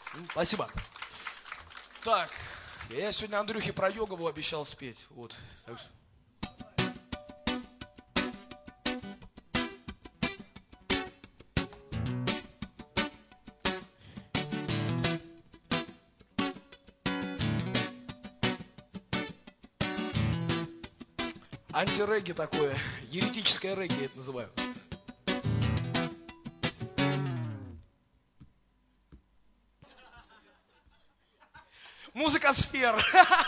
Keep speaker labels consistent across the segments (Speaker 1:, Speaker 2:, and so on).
Speaker 1: Спасибо. Так, я сегодня Андрюхе про Йогову обещал спеть. Вот. Так что... Антирегги такое, еретическое регги я это называю. Музыка сфер.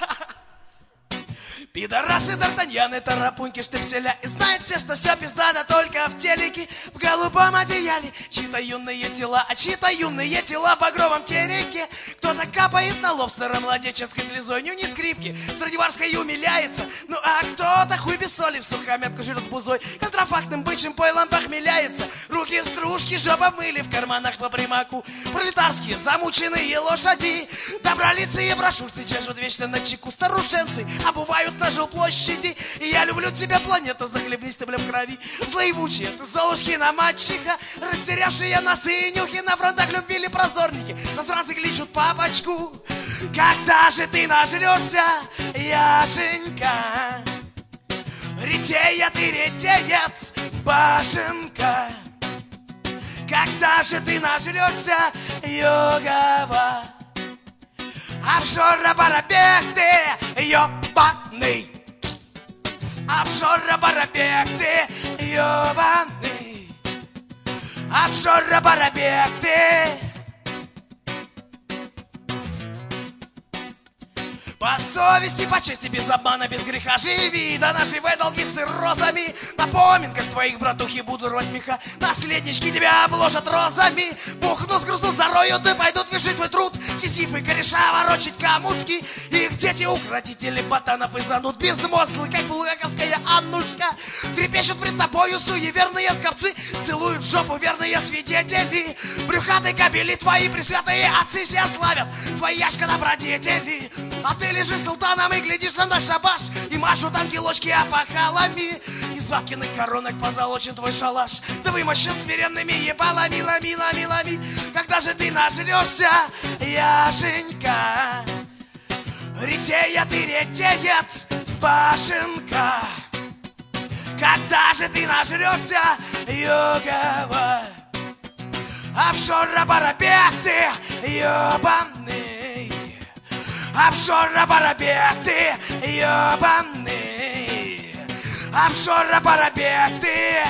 Speaker 1: Пидорасы, д'Артаньяны, тарапуньки, штепселя. И знают все, что все пизда, да только в телеке. В голубом одеяле чьи-то юные тела, а чьи-то юные тела в багровом тереке. Кто-то капает на лобстера младенческой слезой, нюни скрипки, Страдиварской умиляется. Ну а кто-то хуй без соли в сухомятку жрет с бузой, контрафактным бычьим пойлом похмеляется. Руки в стружки, жопа мыли в карманах по примаку. Пролетарские замученные лошади, добролицые брошюрцы чешут вечно на чеку. Старушенцы обувают на жилплощади. И я люблю тебя, планета, захлебнись ты, бля, в крови. Злоебучие, ты Золушкина мачеха, растерявшие носы и нюхи. На фронтах любви ли прозорники, иностранцы кличут папочку. Когда же ты нажрешься, Яшенька? Ретеет и ретеет башенка. Когда же ты нажрешься, Йогова? Обжора барабек ты, ёбаный. Обжора барабек ты, ёбаный. Обжора барабек ты. По совести, по чести, без обмана, без греха живи, да наживай долги с циррозами. На поминках твоих братухи будут рвать меха, наследнички тебя обложат розами. Бухнут, сгрузнут, зароют и пойдут вершить свой труд. Сизифы, кореша, ворочить камушки. Их дети, укротители ботанов и зануд, безмозглы, как булгаковская Аннушка. Трепещут пред тобою суеверные скопцы, целуют жопу верные свидетели. Брюхатые кобели твои пресвятые отцы себя славят, твои яшка добродетели. А ты лежишь султаном и глядишь на наш шабаш, и машут ангелочки опахалами. Из бабкиных коронок позолочен твой шалаш, да вымощен смиренными ебалами, лами, лами, лами. Когда же ты нажрешься, Яшенька? Ретеет и ретеет башенка. Когда же ты нажрешься, Йогова? Обжора барабек ты, ёбаный. Обжора барабек ты, ёбаный. Обжора барабек ты.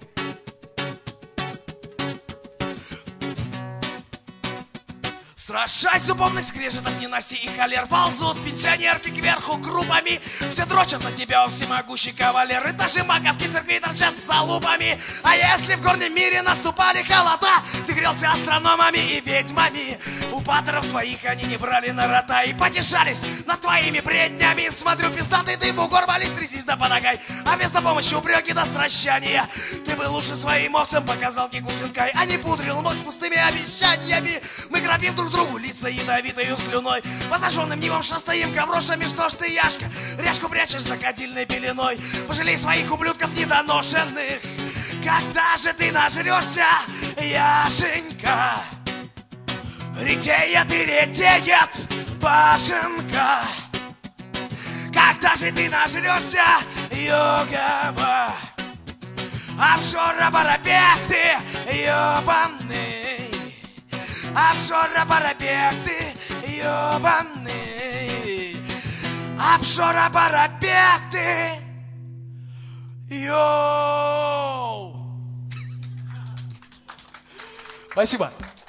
Speaker 1: Страшась зубовных скрежетов, ненастий и холер, ползут пенсионерки кверху группами. Все дрочат на тебя, всемогущий кавалер. Этажи маковки церкви торчат за лупами. А если в горном мире наступали холода, ты грелся астрономами и ведьмами. У патеров твоих они не брали на рота и потешались над твоими бреднями. Смотрю, пиздатый ты в угор вались, трясись да подагай, а вместо помощи упреки до стращания. Ты бы лучше своим овцам показал кикусинкай, а не пудрил нос пустыми обещаниями. Мы грабим друг другу лица ядовитою слюной, по зажженным нивам шастаем коврошами. Что ж ты, Яшка, ряжку прячешь за кадильной пеленой? Пожалей своих ублюдков недоношенных. Когда же ты нажрешься, Яшенька? Ретеет и ретеет башенка. Когда же ты нажрешься, Йогова? Обжора барабек ты, ёбаный. Обжора барабек ты, ёбаный. Обжора барабек ты, йоу. Спасибо.